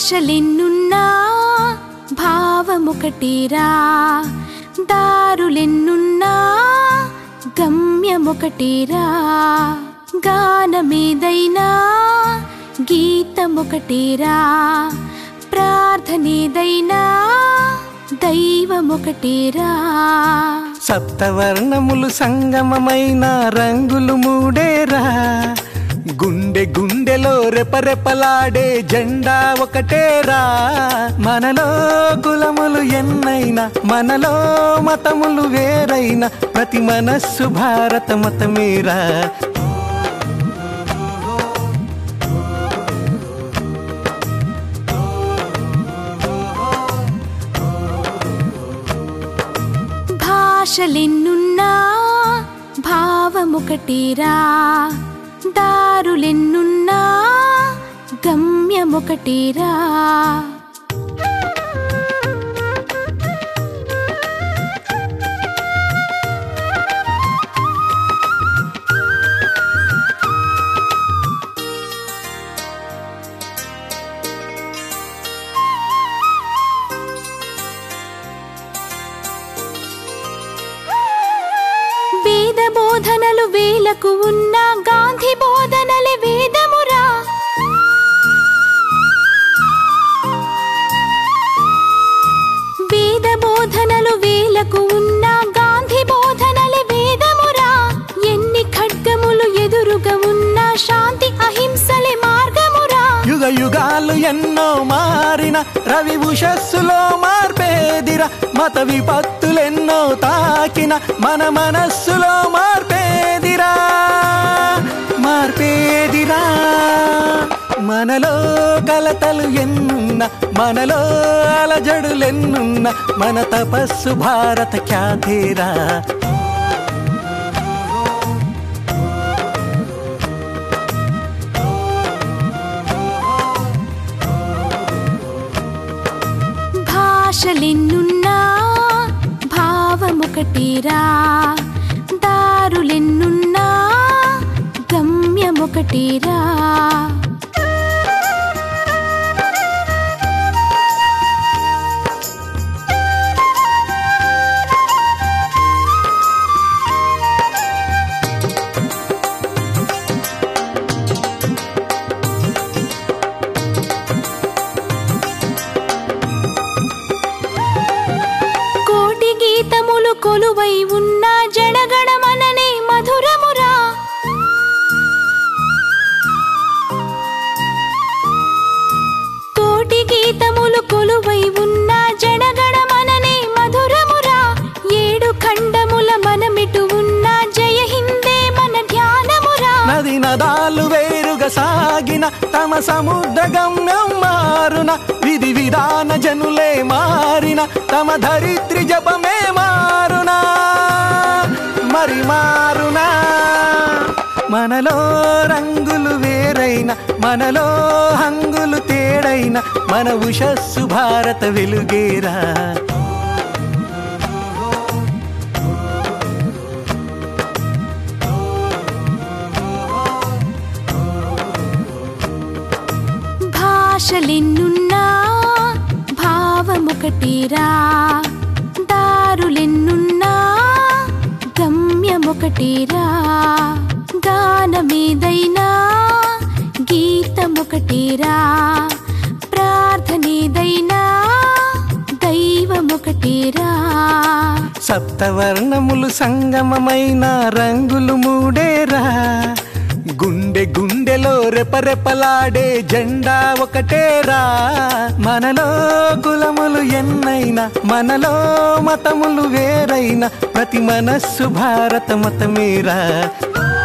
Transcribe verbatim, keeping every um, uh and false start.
భాషలెన్నున్నా భావమొకటేరా, దారులెన్నున్నా గమ్యమొకటేరా, గానమేదైనా గీతమొకటేరా, ప్రార్థనేదైనా దైవమొకటేరా. సప్తవర్ణములు సంగమమైన రంగులు మూడేరా, గుండె గుండెలో రెపరెపలాడే జెండా ఒకటేరా. మనలో కులములు ఎన్నైనా, మనలో మతములు వేరైనా, ప్రతి మనస్సు భారత మతమేరా. భాషలెన్నున్నా భావమొకటేరా, దారులెన్నున్నా గమ్యమొకటేరా. వేద బోధనలు వేలకు ఉన్న గాంధీ బోధనలే వేదమురా. వేద బోధనలు వేలకు ఉన్న గాంధీ బోధనలే వేదమురా. ఎన్ని ఖడ్గములు ఎదురుగా ఉన్న శాంతి అహింసలే మార్గమురా. యుగ యుగాలు ఎన్నో మారిన రవి ఉషస్సులో మార్పేదిరా, మత విపత్తులెన్నో తాకిన మన మనస్సులో మార్పేదిరా, మార్పేదిరా. మనలో కలతలు ఎన్నున్న, మనలో అలజడులెన్నున్న, మన తపస్సు భారత ఖ్యాతేరా. భాషలెన్నున్నా భావమొకటేరా, దారులెన్నున్నా గమ్యమొకటేరా. గీతములు కొలువై ఉన్న జనగణమననే మధురమురా. కోటి గీతములు కొలువై ఉన్న జనగణమననే మధురమురా. ఏడు ఖండముల మనమిటు ఉన్న జయ హిందే మన ధ్యానమురా. నది నదాలు వేరుగా సాగిన తమ సముద్ర గమ్యం మారున, విధి విధాన జనులే మారిన తమ ధరిత్రి జపమే మారునా, మరి మారునా. మనలో రంగులు వేరైన, మనలో హంగులు తేడైన, మన ఉషస్సు భారత వెలుగేరా. భాషలెన్నున్నా భావమొకటేరా, దారులెన్నున్నా గమ్యమొకటేరా, గానమేదైనా గీతమొకటేరా, ప్రార్థనేదైనా దైవమొకటేరా. సప్తవర్ణములు సంగమమైన రంగులు మూడేరా, గుండె గుండెలో రెపరెపలాడే జెండా ఒకటేరా. మనలో కులములు ఎన్నైనా, మనలో మతములు వేరైనా, ప్రతి మనస్సు భారత మతమేరా.